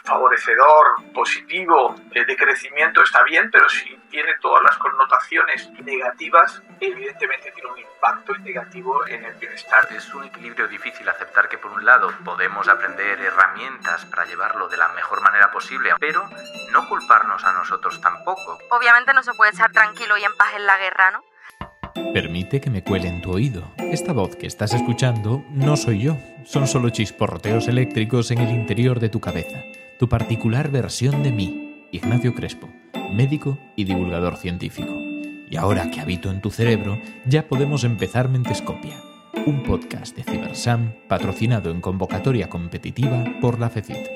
favorecedor, positivo, de crecimiento está bien, pero si tiene todas las connotaciones negativas, evidentemente tiene un impacto negativo en el bienestar. Es un equilibrio difícil aceptar que por un lado podemos aprender herramientas para llevarlo de la mejor manera posible, pero no culparnos a nosotros tampoco. Obviamente no se puede estar tranquilo y en paz en la guerra, ¿no? Permite que me cuele en tu oído. Esta voz que estás escuchando no soy yo, son solo chisporroteos eléctricos en el interior de tu cabeza. Tu particular versión de mí, Ignacio Crespo, médico y divulgador científico. Y ahora que habito en tu cerebro, ya podemos empezar Mentescopia, un podcast de Cibersam patrocinado en convocatoria competitiva por la FECIT.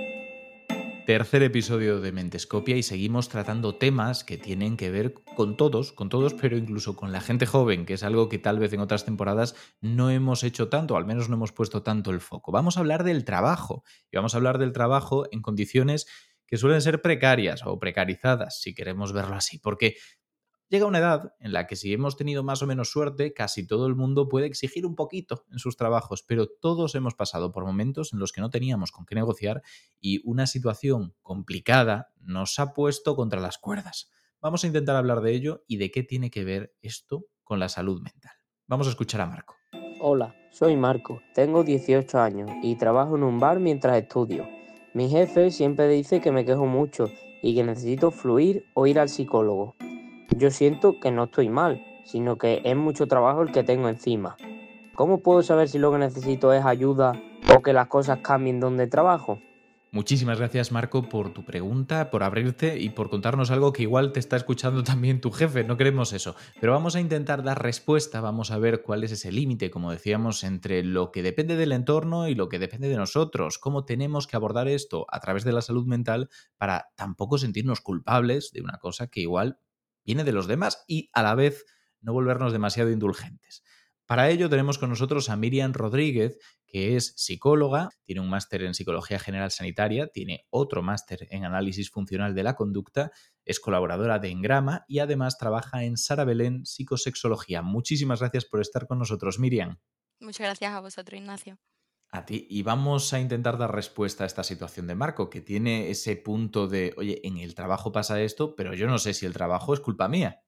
Tercer episodio de Mentescopia y seguimos tratando temas que tienen que ver con todos, pero incluso con la gente joven, que es algo que tal vez en otras temporadas no hemos hecho tanto, o al menos no hemos puesto tanto el foco. Vamos a hablar del trabajo, y vamos a hablar del trabajo en condiciones que suelen ser precarias o precarizadas, si queremos verlo así, porque llega una edad en la que si hemos tenido más o menos suerte, casi todo el mundo puede exigir un poquito en sus trabajos, pero todos hemos pasado por momentos en los que no teníamos con qué negociar y una situación complicada nos ha puesto contra las cuerdas. Vamos a intentar hablar de ello y de qué tiene que ver esto con la salud mental. Vamos a escuchar a Marco. Hola, soy Marco, tengo 18 años y trabajo en un bar mientras estudio. Mi jefe siempre dice que me quejo mucho y que necesito fluir o ir al psicólogo. Yo siento que no estoy mal, sino que es mucho trabajo el que tengo encima. ¿Cómo puedo saber si lo que necesito es ayuda o que las cosas cambien donde trabajo? Muchísimas gracias, Marco, por tu pregunta, por abrirte y por contarnos algo que igual te está escuchando también tu jefe. No queremos eso, pero vamos a intentar dar respuesta, vamos a ver cuál es ese límite, como decíamos, entre lo que depende del entorno y lo que depende de nosotros, cómo tenemos que abordar esto a través de la salud mental para tampoco sentirnos culpables de una cosa que igual viene de los demás y a la vez no volvernos demasiado indulgentes. Para ello tenemos con nosotros a Miriam Rodríguez, que es psicóloga, tiene un máster en Psicología General Sanitaria, tiene otro máster en Análisis Funcional de la Conducta, es colaboradora de Engrama y además trabaja en Sara Belén Psicosexología. Muchísimas gracias por estar con nosotros, Miriam. Muchas gracias a vosotros, Ignacio. A ti. Y vamos a intentar dar respuesta a esta situación de Marco, que tiene ese punto de, oye, en el trabajo pasa esto, pero yo no sé si el trabajo es culpa mía.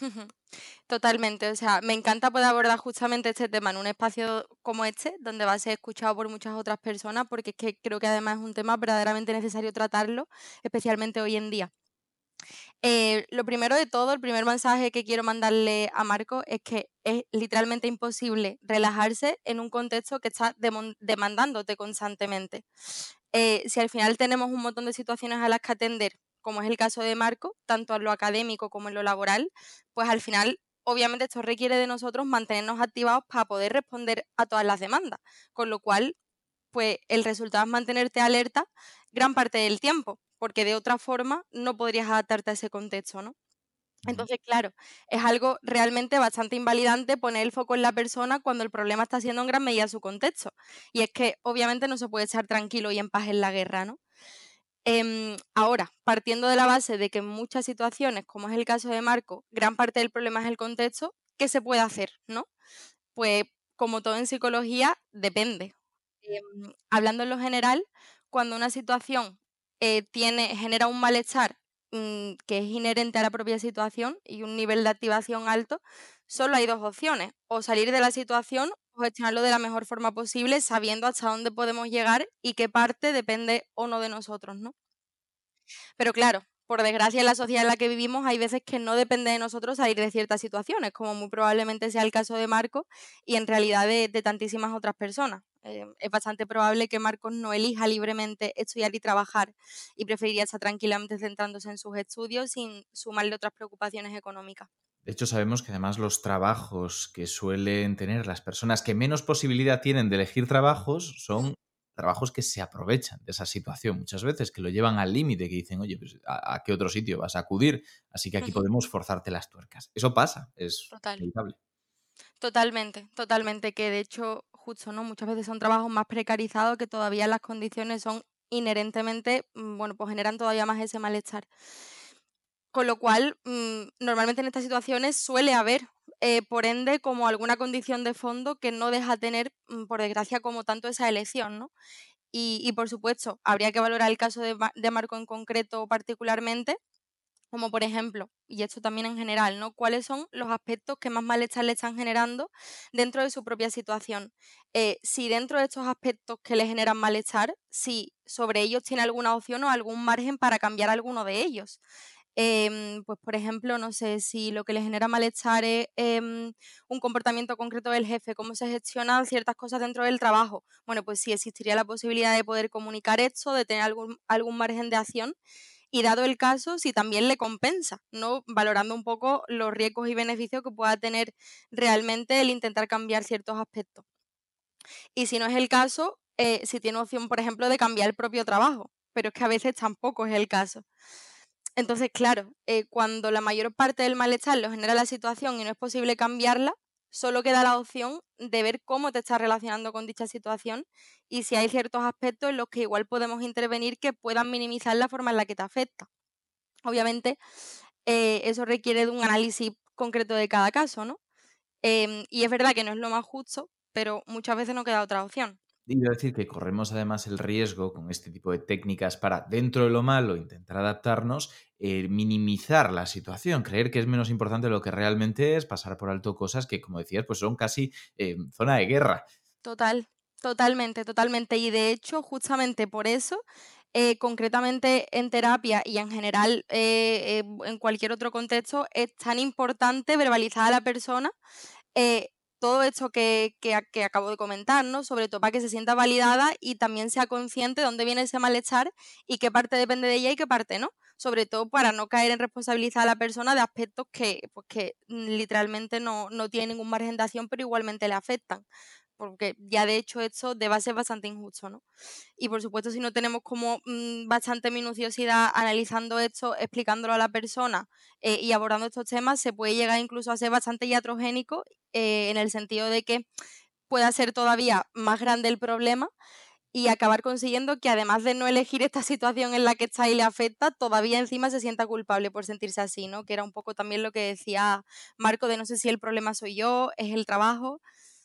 Totalmente, o sea, me encanta poder abordar justamente este tema en un espacio como este, donde va a ser escuchado por muchas otras personas, porque es que creo que además es un tema verdaderamente necesario tratarlo, especialmente hoy en día. Lo primero de todo, el primer mensaje que quiero mandarle a Marco es que es literalmente imposible relajarse en un contexto que está demandándote constantemente. Si al final tenemos un montón de situaciones a las que atender, como es el caso de Marco, tanto en lo académico como en lo laboral, pues al final, obviamente, esto requiere de nosotros mantenernos activados para poder responder a todas las demandas, con lo cual, pues el resultado es mantenerte alerta gran parte del tiempo, porque de otra forma no podrías adaptarte a ese contexto, ¿no? Entonces, claro, es algo realmente bastante invalidante poner el foco en la persona cuando el problema está siendo en gran medida su contexto. Y es que obviamente no se puede estar tranquilo y en paz en la guerra, ¿no? Ahora, partiendo de la base de que en muchas situaciones, como es el caso de Marco, gran parte del problema es el contexto, ¿qué se puede hacer, no? Pues como todo en psicología, depende. Hablando en lo general, cuando una situación genera un malestar que es inherente a la propia situación y un nivel de activación alto, solo hay dos opciones: o salir de la situación o gestionarlo de la mejor forma posible, sabiendo hasta dónde podemos llegar y qué parte depende o no de nosotros, ¿no? Pero claro, por desgracia en la sociedad en la que vivimos hay veces que no depende de nosotros salir de ciertas situaciones, como muy probablemente sea el caso de Marcos y en realidad de tantísimas otras personas. Es bastante probable que Marcos no elija libremente estudiar y trabajar y preferiría estar tranquilamente centrándose en sus estudios sin sumarle otras preocupaciones económicas. De hecho, sabemos que además los trabajos que suelen tener las personas que menos posibilidad tienen de elegir trabajos son trabajos que se aprovechan de esa situación muchas veces, que lo llevan al límite, que dicen, oye, pues ¿a qué otro sitio vas a acudir? Así que aquí podemos forzarte las tuercas. Eso pasa, es Total. inevitable. Totalmente, totalmente, que de hecho, justo, ¿no? Muchas veces son trabajos más precarizados que todavía las condiciones son inherentemente, bueno, pues generan todavía más ese malestar. Con lo cual, normalmente en estas situaciones suele haber, por ende, como alguna condición de fondo que no deja tener, por desgracia, como tanto esa elección, ¿no? Y por supuesto, habría que valorar el caso de Marco en concreto particularmente, como por ejemplo, y esto también en general, ¿no? ¿Cuáles son los aspectos que más malestar le están generando dentro de su propia situación? Si dentro de estos aspectos que le generan malestar, si sobre ellos tiene alguna opción o algún margen para cambiar alguno de ellos. Pues por ejemplo, no sé si lo que le genera malestar es un comportamiento concreto del jefe, cómo se gestionan ciertas cosas dentro del trabajo. Bueno, pues sí existiría la posibilidad de poder comunicar esto, de tener algún margen de acción y dado el caso, si también le compensa, ¿no? Valorando un poco los riesgos y beneficios que pueda tener realmente el intentar cambiar ciertos aspectos. Y si no es el caso, si tiene opción, por ejemplo, de cambiar el propio trabajo, pero es que a veces tampoco es el caso. Entonces, claro, cuando la mayor parte del malestar lo genera la situación y no es posible cambiarla, solo queda la opción de ver cómo te estás relacionando con dicha situación y si hay ciertos aspectos en los que igual podemos intervenir que puedan minimizar la forma en la que te afecta. Obviamente, eso requiere de un análisis concreto de cada caso, ¿no? Y es verdad que no es lo más justo, pero muchas veces no queda otra opción. Iba a decir que corremos además el riesgo con este tipo de técnicas para, dentro de lo malo, intentar adaptarnos, minimizar la situación, creer que es menos importante de lo que realmente es, pasar por alto cosas que, como decías, pues son casi zona de guerra. Totalmente. Y de hecho, justamente por eso, concretamente en terapia y en general en cualquier otro contexto, es tan importante verbalizar a la persona eh, todo esto que acabo de comentar, ¿no? Sobre todo para que se sienta validada y también sea consciente de dónde viene ese malestar y qué parte depende de ella y qué parte no. Sobre todo para no caer en responsabilizar a la persona de aspectos que literalmente no tienen ningún margen de acción, pero igualmente le afectan. Porque ya de hecho esto de base es bastante injusto, ¿no? Y por supuesto, si no tenemos como bastante minuciosidad analizando esto, explicándolo a la persona y abordando estos temas, se puede llegar incluso a ser bastante iatrogénico en el sentido de que pueda ser todavía más grande el problema y acabar consiguiendo que además de no elegir esta situación en la que está y le afecta, todavía encima se sienta culpable por sentirse así, ¿no? Que era un poco también lo que decía Marco de no sé si el problema soy yo, es el trabajo,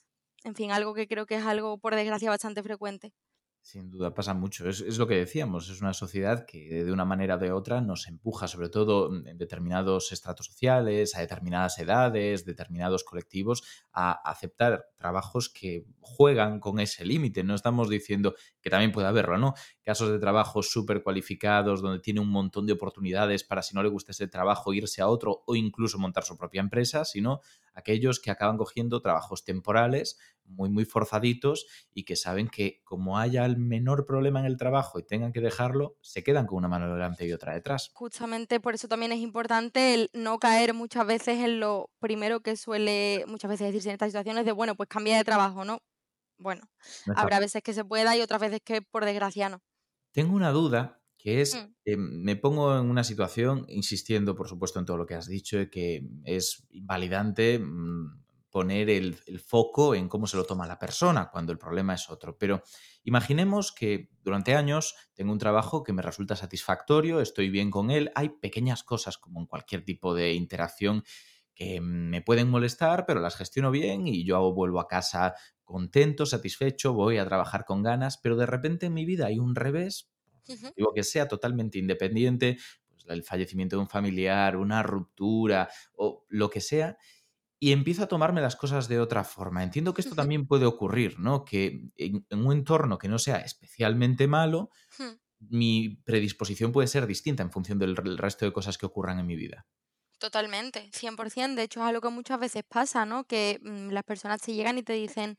en fin, algo que creo que es algo por desgracia bastante frecuente. Sin duda pasa mucho. Es lo que decíamos, es una sociedad que de una manera o de otra nos empuja, sobre todo en determinados estratos sociales, a determinadas edades, determinados colectivos, a aceptar trabajos que juegan con ese límite. No estamos diciendo que también puede haberlo, ¿no? Casos de trabajos súper cualificados, donde tiene un montón de oportunidades para, si no le gusta ese trabajo, irse a otro o incluso montar su propia empresa, sino aquellos que acaban cogiendo trabajos temporales muy forzaditos y que saben que como haya el menor problema en el trabajo y tengan que dejarlo, se quedan con una mano delante y otra detrás. Justamente por eso también es importante el no caer muchas veces en lo primero que suele muchas veces decirse en estas situaciones de, bueno, pues cambia de trabajo, ¿no? Bueno, No es habrá fácil. veces que se pueda y otras veces que por desgracia no. Tengo una duda que es, Mm, me pongo en una situación, insistiendo por supuesto en todo lo que has dicho, de que es invalidante poner el foco en cómo se lo toma la persona cuando el problema es otro. Pero imaginemos que durante años tengo un trabajo que me resulta satisfactorio, estoy bien con él, hay pequeñas cosas como en cualquier tipo de interacción que me pueden molestar, pero las gestiono bien y yo vuelvo a casa contento, satisfecho, voy a trabajar con ganas, pero de repente en mi vida hay un revés, por el ujú, motivo que sea, totalmente independiente, pues el fallecimiento de un familiar, una ruptura o lo que sea, y empiezo a tomarme las cosas de otra forma. Entiendo que esto ujú, también puede ocurrir, ¿no? Que en un entorno que no sea especialmente malo, ujú. mi predisposición puede ser distinta en función del resto de cosas que ocurran en mi vida. Totalmente, 100%. De hecho, es algo que muchas veces pasa, ¿no? Que las personas te llegan y te dicen,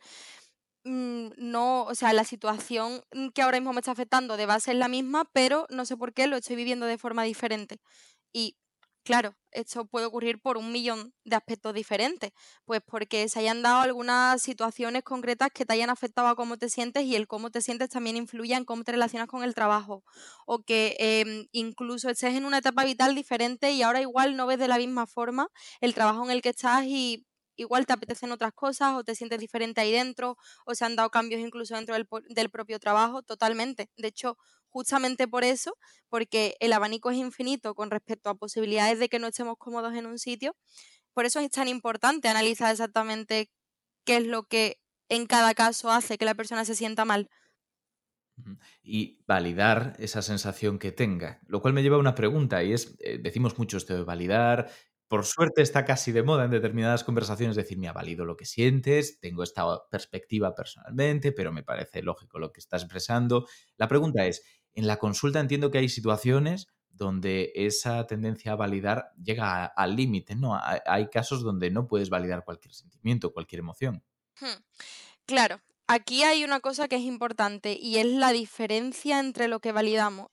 no, o sea, la situación que ahora mismo me está afectando de base es la misma, pero no sé por qué lo estoy viviendo de forma diferente. Y claro, esto puede ocurrir por un millón de aspectos diferentes, pues porque se hayan dado algunas situaciones concretas que te hayan afectado a cómo te sientes y el cómo te sientes también influye en cómo te relacionas con el trabajo, o que incluso estés en una etapa vital diferente y ahora igual no ves de la misma forma el trabajo en el que estás y igual te apetecen otras cosas o te sientes diferente ahí dentro o se han dado cambios incluso dentro del propio trabajo, totalmente. De hecho, justamente por eso, porque el abanico es infinito con respecto a posibilidades de que no estemos cómodos en un sitio, por eso es tan importante analizar exactamente qué es lo que en cada caso hace que la persona se sienta mal. Y validar esa sensación que tenga. Lo cual me lleva a una pregunta y es, decimos mucho esto de validar. Por suerte está casi de moda en determinadas conversaciones decir, mira, valido lo que sientes, tengo esta perspectiva personalmente, pero me parece lógico lo que estás expresando. La pregunta es, en la consulta entiendo que hay situaciones donde esa tendencia a validar llega al límite, ¿no? Hay casos donde no puedes validar cualquier sentimiento, cualquier emoción. Hmm. Claro, aquí hay una cosa que es importante y es la diferencia entre lo que validamos.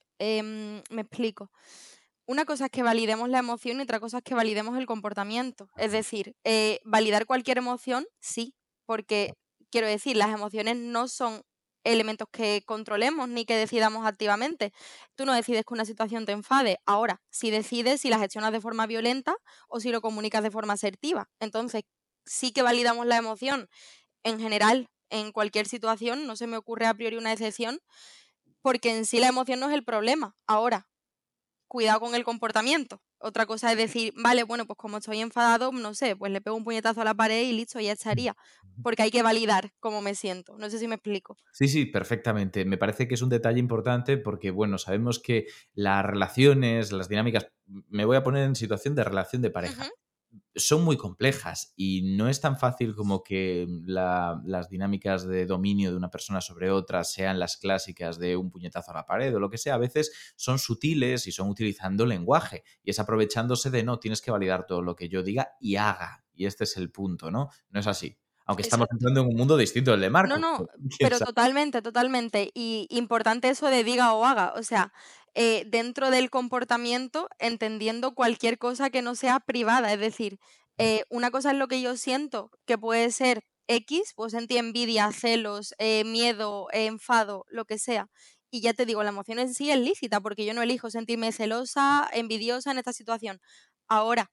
Me explico. Una cosa es que validemos la emoción y otra cosa es que validemos el comportamiento. Es decir, validar cualquier emoción, sí, porque quiero decir, las emociones no son elementos que controlemos ni que decidamos activamente. Tú no decides que una situación te enfade. Ahora, si decides si la gestionas de forma violenta o si lo comunicas de forma asertiva. Entonces, sí que validamos la emoción en general, en cualquier situación, no se me ocurre a priori una excepción, porque en sí la emoción no es el problema. Ahora, cuidado con el comportamiento. Otra cosa es decir, vale, bueno, pues como estoy enfadado, no sé, pues le pego un puñetazo a la pared y listo, ya estaría. Porque hay que validar cómo me siento. No sé si me explico. Sí, sí, perfectamente. Me parece que es un detalle importante porque, bueno, sabemos que las relaciones, las dinámicas, me voy a poner en situación de relación de Ujú. pareja, son muy complejas y no es tan fácil como que las dinámicas de dominio de una persona sobre otra sean las clásicas de un puñetazo a la pared o lo que sea. A veces son sutiles y son utilizando lenguaje y es aprovechándose de no, tienes que validar todo lo que yo diga y haga. Y este es el punto, ¿no? No es así. Aunque estamos Exacto. entrando en un mundo distinto del de No, Marco. no, ¿Quién pero sabe? totalmente, totalmente. Y importante eso de diga o haga. O sea, dentro del comportamiento, entendiendo cualquier cosa que no sea privada. Es decir, una cosa es lo que yo siento, que puede ser X, puedo sentir envidia, celos, miedo, enfado, lo que sea. Y ya te digo, la emoción en sí es lícita, porque yo no elijo sentirme celosa, envidiosa en esta situación. Ahora,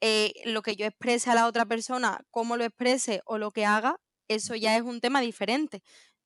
lo que yo exprese a la otra persona, cómo lo exprese o lo que haga, eso ya es un tema diferente.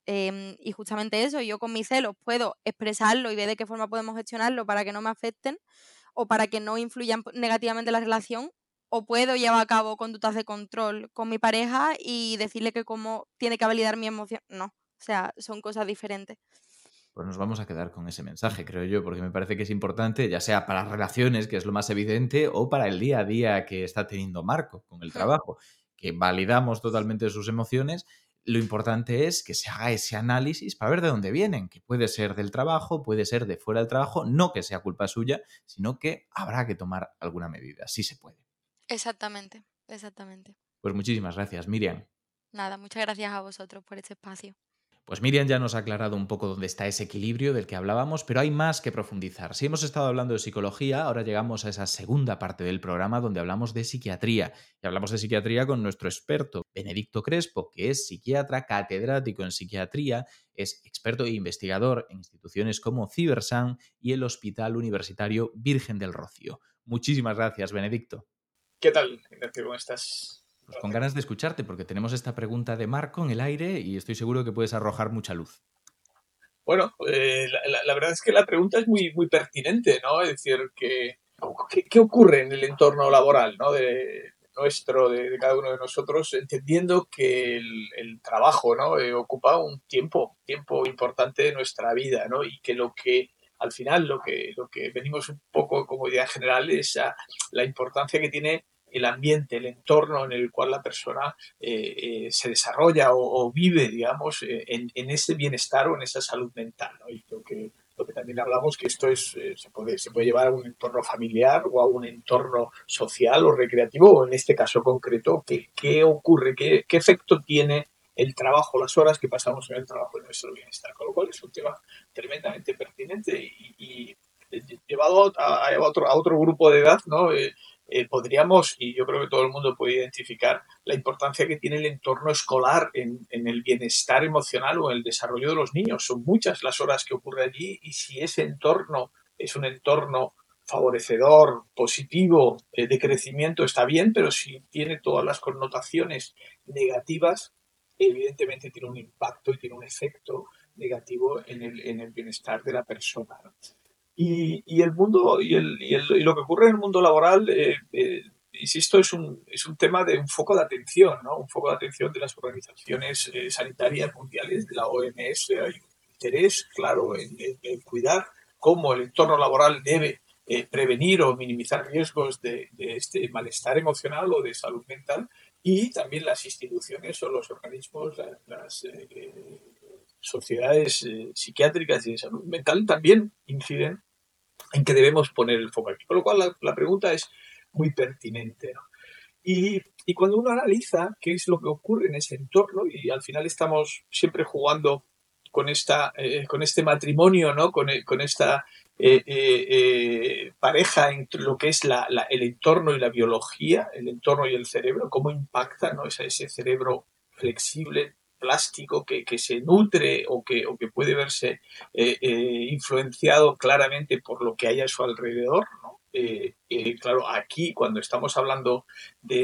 Y justamente eso, yo con mis celos puedo expresarlo y ver de qué forma podemos gestionarlo para que no me afecten o para que no influyan negativamente en la relación, o puedo llevar a cabo conductas de control con mi pareja y decirle que cómo tiene que validar mi emoción. No, o sea, son cosas diferentes. Pues nos vamos a quedar con ese mensaje, creo yo, porque me parece que es importante, ya sea para las relaciones, que es lo más evidente, o para el día a día que está teniendo Marco con el Hmm. trabajo, que validamos totalmente sus emociones. Lo importante es que se haga ese análisis para ver de dónde vienen, que puede ser del trabajo, puede ser de fuera del trabajo, no que sea culpa suya, sino que habrá que tomar alguna medida, sí se puede. Exactamente, exactamente. Pues muchísimas gracias, Miriam. Nada, muchas gracias a vosotros por este espacio. Pues Miriam ya nos ha aclarado un poco dónde está ese equilibrio del que hablábamos, pero hay más que profundizar. Si hemos estado hablando de psicología, ahora llegamos a esa segunda parte del programa donde hablamos de psiquiatría. Y hablamos de psiquiatría con nuestro experto, Benedicto Crespo, que es psiquiatra, catedrático en psiquiatría, es experto e investigador en instituciones como Cibersan y el Hospital Universitario Virgen del Rocío. Muchísimas gracias, Benedicto. ¿Qué tal, Ignacio? ¿Cómo estás? Pues con ganas de escucharte, porque tenemos esta pregunta de Marco en el aire y estoy seguro que puedes arrojar mucha luz. Bueno, la verdad es que la pregunta es muy pertinente, ¿no? Es decir, ¿qué ocurre en el entorno laboral, ¿no? de cada uno de nosotros, entendiendo que el trabajo, ¿no? Ocupa un tiempo importante de nuestra vida, ¿no? Y que al final, lo que venimos un poco como idea general es la importancia que tiene el ambiente, el entorno en el cual la persona se desarrolla o vive, digamos, en ese bienestar o en esa salud mental, ¿no? Y lo que también hablamos, que esto se puede llevar a un entorno familiar o a un entorno social o recreativo, o en este caso concreto, ¿qué ocurre? ¿Qué efecto tiene el trabajo, las horas que pasamos en el trabajo en nuestro bienestar? Con lo cual es un tema tremendamente pertinente y llevado a otro grupo de edad, ¿no? Podríamos, y yo creo que todo el mundo puede identificar la importancia que tiene el entorno escolar en el bienestar emocional o en el desarrollo de los niños. Son muchas las horas que ocurre allí y si ese entorno es un entorno favorecedor, positivo, de crecimiento, está bien, pero si tiene todas las connotaciones negativas, evidentemente tiene un impacto y tiene un efecto negativo en el bienestar de la persona, ¿no? Y el mundo y lo que ocurre en el mundo laboral, insisto, es un tema de un foco de atención, ¿no? Un foco de atención de las organizaciones sanitarias mundiales, de la OMS. Hay interés claro en cuidar cómo el entorno laboral debe prevenir o minimizar riesgos de este malestar emocional o de salud mental, y también las instituciones o los organismos, las sociedades psiquiátricas y de salud mental también inciden en que debemos poner el foco aquí. Por lo cual la pregunta es muy pertinente, ¿no? Y cuando uno analiza qué es lo que ocurre en ese entorno, y al final estamos siempre jugando con este matrimonio, ¿no? Con esta pareja entre lo que es el entorno y la biología, el entorno y el cerebro, cómo impacta, ¿no? ese cerebro flexible, plástico, que se nutre o que puede verse influenciado claramente por lo que hay a su alrededor, ¿no? Claro, aquí cuando estamos hablando de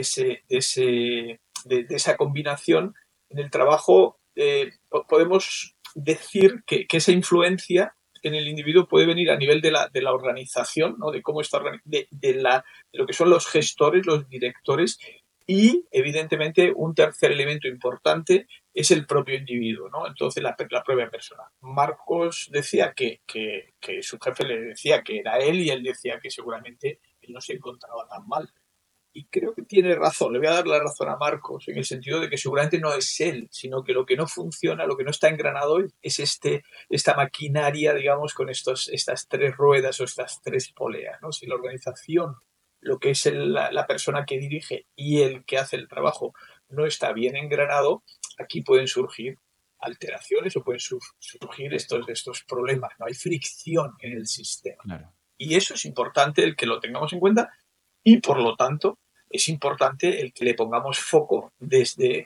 esa combinación en el trabajo, podemos decir que esa influencia en el individuo puede venir a nivel de la organización, ¿no? De cómo está de lo que son los gestores, los directores, y evidentemente un tercer elemento importante es el propio individuo, ¿no? Entonces la propia persona. Marcos decía que su jefe le decía que era él, y él decía que seguramente él no se encontraba tan mal. Y creo que tiene razón, le voy a dar la razón a Marcos, en el sentido de que seguramente no es él, sino que lo que no funciona, lo que no está engranado es esta maquinaria, digamos, con estas tres ruedas o estas tres poleas, ¿no? Si la organización, lo que es la persona que dirige y el que hace el trabajo, no está bien engranado, aquí pueden surgir alteraciones o pueden surgir estos problemas, no hay fricción en el sistema. Claro. Y eso es importante el que lo tengamos en cuenta, y por lo tanto es importante el que le pongamos foco desde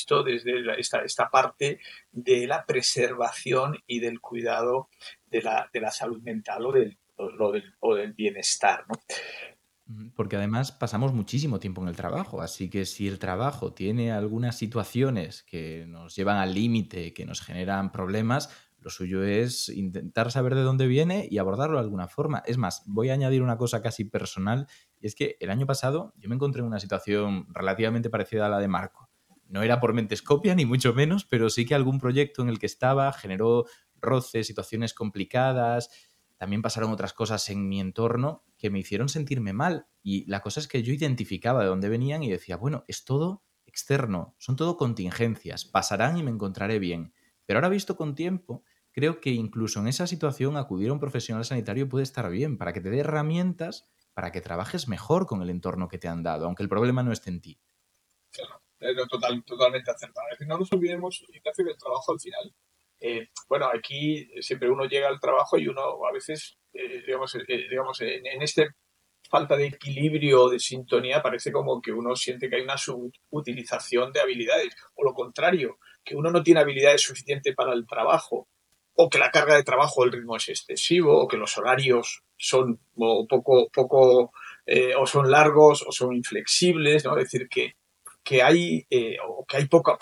esta parte de la preservación y del cuidado de la salud mental o del bienestar, ¿no? Porque además pasamos muchísimo tiempo en el trabajo, así que si el trabajo tiene algunas situaciones que nos llevan al límite, que nos generan problemas, lo suyo es intentar saber de dónde viene y abordarlo de alguna forma. Es más, voy a añadir una cosa casi personal, y es que el año pasado yo me encontré en una situación relativamente parecida a la de Marco. No era por Mentescopia, ni mucho menos, pero sí que algún proyecto en el que estaba generó roces, situaciones complicadas. También pasaron otras cosas en mi entorno que me hicieron sentirme mal. Y la cosa es que yo identificaba de dónde venían y decía, bueno, es todo externo, son todo contingencias, pasarán y me encontraré bien. Pero ahora visto con tiempo, creo que incluso en esa situación acudir a un profesional sanitario puede estar bien, para que te dé herramientas para que trabajes mejor con el entorno que te han dado, aunque el problema no esté en ti. Claro, totalmente acertado. Es decir, no nos olvidemos, Ignacio, del trabajo al final. Bueno, aquí siempre uno llega al trabajo y uno a veces, digamos, en este falta de equilibrio, de sintonía, parece como que uno siente que hay una subutilización de habilidades, o lo contrario, que uno no tiene habilidades suficientes para el trabajo, o que la carga de trabajo, el ritmo es excesivo, o que los horarios son poco o son largos o son inflexibles, ¿no? Es decir, que hay poca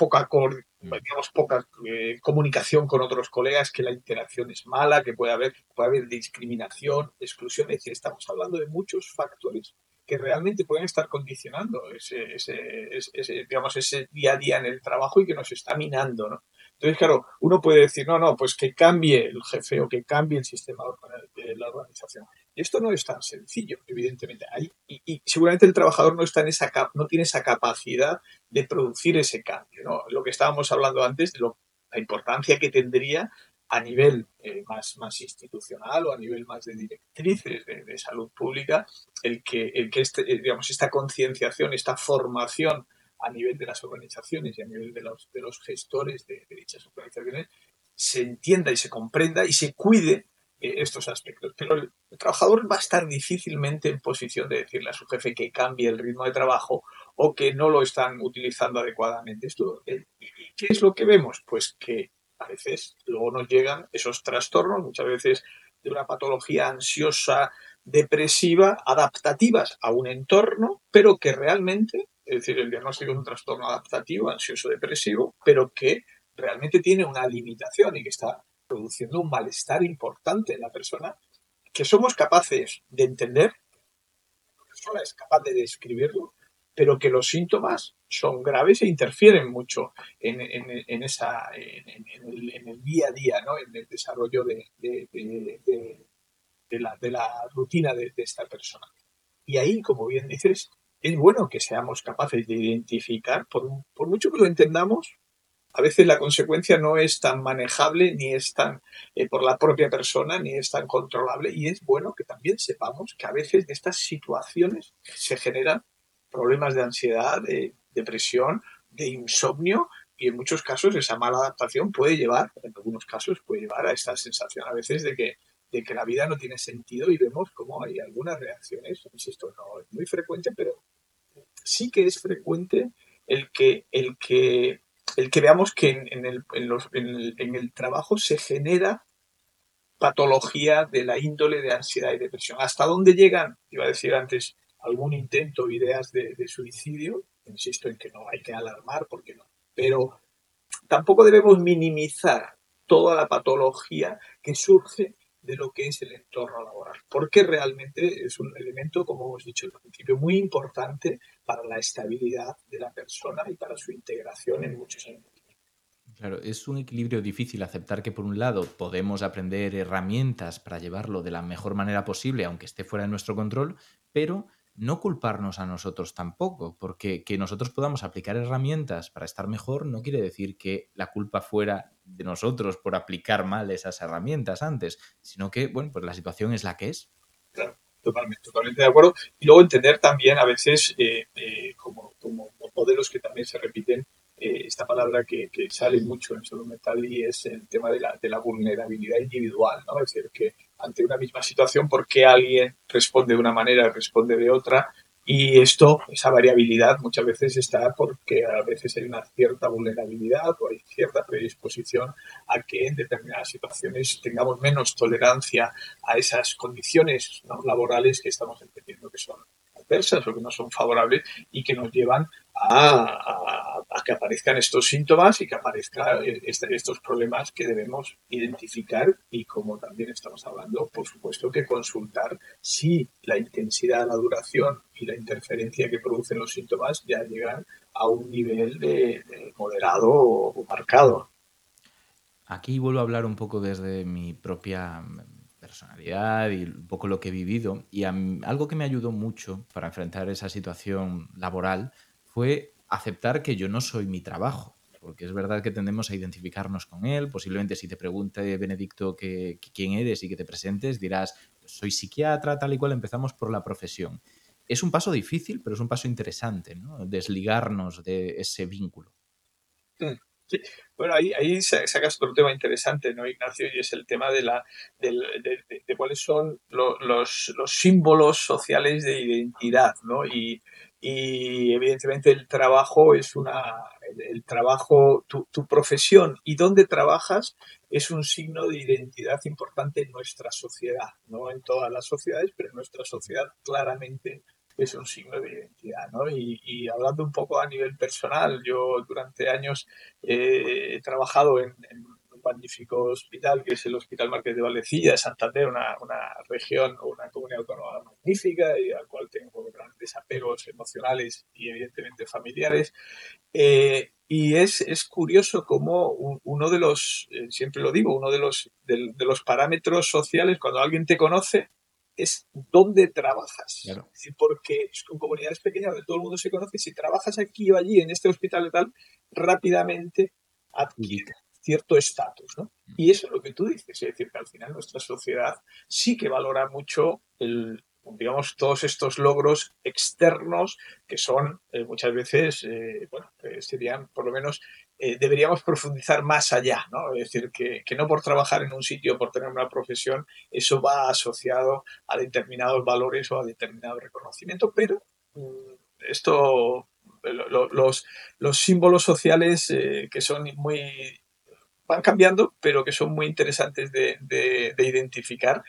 comunicación con otros colegas, que la interacción es mala, que puede haber discriminación, exclusión. Es decir, estamos hablando de muchos factores que realmente pueden estar condicionando ese día a día en el trabajo y que nos está minando, ¿no? Entonces, claro, uno puede decir, no, pues que cambie el jefe o que cambie el sistema de la organización. Y esto no es tan sencillo, evidentemente. Y seguramente el trabajador no tiene esa capacidad de producir ese cambio, ¿no? Lo que estábamos hablando antes de la importancia que tendría a nivel más institucional o a nivel más de directrices de salud pública, el que esta concienciación, esta formación a nivel de las organizaciones y a nivel de los gestores de dichas organizaciones se entienda y se comprenda y se cuide estos aspectos. Pero el trabajador va a estar difícilmente en posición de decirle a su jefe que cambie el ritmo de trabajo o que no lo están utilizando adecuadamente. ¿Qué es lo que vemos? Pues que a veces luego nos llegan esos trastornos, muchas veces de una patología ansiosa, depresiva, adaptativas a un entorno, pero que realmente, es decir, el diagnóstico es un trastorno adaptativo, ansioso, depresivo, pero que realmente tiene una limitación y que está produciendo un malestar importante en la persona, que somos capaces de entender, la persona es capaz de describirlo, pero que los síntomas son graves e interfieren mucho en el día a día, ¿no? En el desarrollo de la rutina de esta persona. Y ahí, como bien dices, es bueno que seamos capaces de identificar, por mucho que lo entendamos, a veces la consecuencia no es tan manejable, ni es tan por la propia persona, ni es tan controlable. Y es bueno que también sepamos que a veces de estas situaciones se generan problemas de ansiedad, de depresión, de insomnio, y en muchos casos esa mala adaptación puede llevar, en algunos casos, puede llevar a esta sensación a veces de que la vida no tiene sentido, y vemos cómo hay algunas reacciones. Insisto, no es muy frecuente, pero sí que es frecuente el que veamos que en el trabajo se genera patología de la índole de ansiedad y depresión. ¿Hasta dónde llegan? Iba a decir antes, algún intento o ideas de suicidio. Insisto en que no hay que alarmar, porque no. Pero tampoco debemos minimizar toda la patología que surge de lo que es el entorno laboral, porque realmente es un elemento, como hemos dicho al principio, muy importante para la estabilidad de la persona y para su integración en muchos ámbitos. Claro, es un equilibrio difícil aceptar que por un lado podemos aprender herramientas para llevarlo de la mejor manera posible, aunque esté fuera de nuestro control, pero no culparnos a nosotros tampoco, porque que nosotros podamos aplicar herramientas para estar mejor no quiere decir que la culpa fuera de nosotros por aplicar mal esas herramientas antes, sino que, bueno, pues la situación es la que es. Claro, totalmente de acuerdo. Y luego entender también a veces, como modelos que también se repiten, esta palabra que sale mucho en salud mental, y es el tema de la vulnerabilidad individual, ¿no? Es decir, que ante una misma situación, ¿por qué alguien responde de una manera y responde de otra? Y esa variabilidad muchas veces está porque a veces hay una cierta vulnerabilidad o hay cierta predisposición a que en determinadas situaciones tengamos menos tolerancia a esas condiciones, ¿no?, laborales que estamos entendiendo que son adversas o que no son favorables, y que nos llevan a que aparezcan estos síntomas y que aparezcan estos problemas que debemos identificar, y, como también estamos hablando, por supuesto que consultar si la intensidad, la duración y la interferencia que producen los síntomas ya llegan a un nivel de moderado o marcado. Aquí vuelvo a hablar un poco desde mi propia personalidad y un poco lo que he vivido. Y algo que me ayudó mucho para enfrentar esa situación laboral fue aceptar que yo no soy mi trabajo. Porque es verdad que tendemos a identificarnos con él. Posiblemente si te pregunte Benedicto quién eres y que te presentes, dirás, pues soy psiquiatra, tal y cual. Empezamos por la profesión. Es un paso difícil, pero es un paso interesante, ¿no? Desligarnos de ese vínculo. Sí. Bueno, ahí sacas otro tema interesante, ¿no, Ignacio? Y es el tema de cuáles son los símbolos sociales de identidad, ¿no? Y evidentemente el trabajo el trabajo, tu profesión y dónde trabajas es un signo de identidad importante en nuestra sociedad, no en todas las sociedades, pero en nuestra sociedad claramente es un signo de identidad, ¿no? Y hablando un poco a nivel personal, yo durante años he trabajado en un magnífico hospital, que es el Hospital Marqués de Valdecilla de Santander, una región o una comunidad autónoma magnífica, y al cual tengo grandes apegos emocionales y evidentemente familiares. Y es curioso cómo uno de los, siempre lo digo, uno de los parámetros sociales cuando alguien te conoce es dónde trabajas. Claro. Es decir, porque con comunidades pequeñas donde todo el mundo se conoce, si trabajas aquí o allí en este hospital y tal, rápidamente adquiere cierto estatus, ¿no? Y eso es lo que tú dices, es decir, que al final nuestra sociedad sí que valora mucho digamos, todos estos logros externos que son muchas veces, serían, por lo menos, deberíamos profundizar más allá, ¿no? Es decir, que no por trabajar en un sitio, por tener una profesión, eso va asociado a determinados valores o a determinado reconocimiento, pero esto, los símbolos sociales que son van cambiando, pero que son muy interesantes de identificar.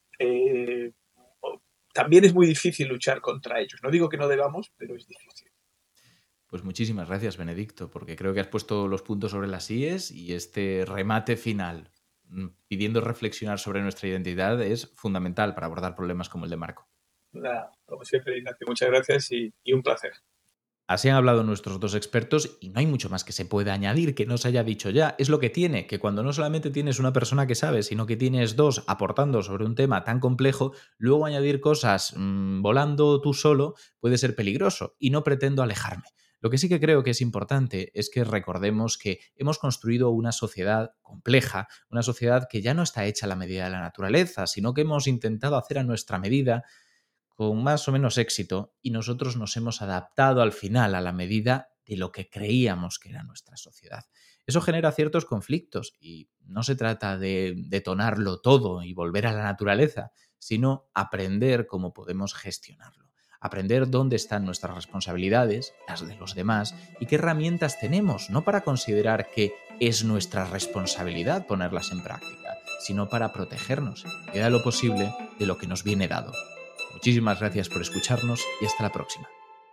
También es muy difícil luchar contra ellos. No digo que no debamos, pero es difícil. Pues muchísimas gracias, Benedicto, porque creo que has puesto los puntos sobre las íes y este remate final, pidiendo reflexionar sobre nuestra identidad, es fundamental para abordar problemas como el de Marco. Nada, como siempre, Ignacio, muchas gracias y un placer. Así han hablado nuestros dos expertos y no hay mucho más que se pueda añadir que no se haya dicho ya. Es lo que tiene, que cuando no solamente tienes una persona que sabe, sino que tienes dos aportando sobre un tema tan complejo, luego añadir cosas volando tú solo puede ser peligroso y no pretendo alejarme. Lo que sí que creo que es importante es que recordemos que hemos construido una sociedad compleja, una sociedad que ya no está hecha a la medida de la naturaleza, sino que hemos intentado hacer a nuestra medida con más o menos éxito y nosotros nos hemos adaptado al final a la medida de lo que creíamos que era nuestra sociedad. Eso genera ciertos conflictos y no se trata de detonarlo todo y volver a la naturaleza, sino aprender cómo podemos gestionarlo, aprender dónde están nuestras responsabilidades, las de los demás y qué herramientas tenemos, no para considerar que es nuestra responsabilidad ponerlas en práctica, sino para protegernos, en medida de lo posible, de lo que nos viene dado. Muchísimas gracias por escucharnos y hasta la próxima.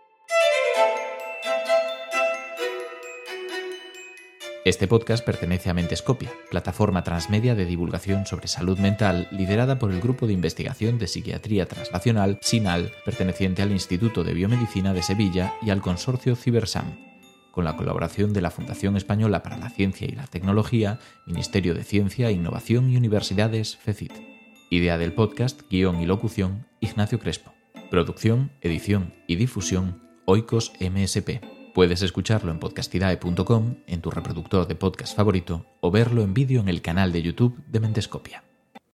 Este podcast pertenece a Mentescopia, plataforma transmedia de divulgación sobre salud mental liderada por el Grupo de Investigación de Psiquiatría Translacional, SINAL, perteneciente al Instituto de Biomedicina de Sevilla y al consorcio CiberSam, con la colaboración de la Fundación Española para la Ciencia y la Tecnología, Ministerio de Ciencia, Innovación y Universidades, FECIT. Idea del podcast, guión y locución, Ignacio Crespo. Producción, edición y difusión, Oikos MSP. Puedes escucharlo en podcastidae.com, en tu reproductor de podcast favorito, o verlo en vídeo en el canal de YouTube de Mentescopia.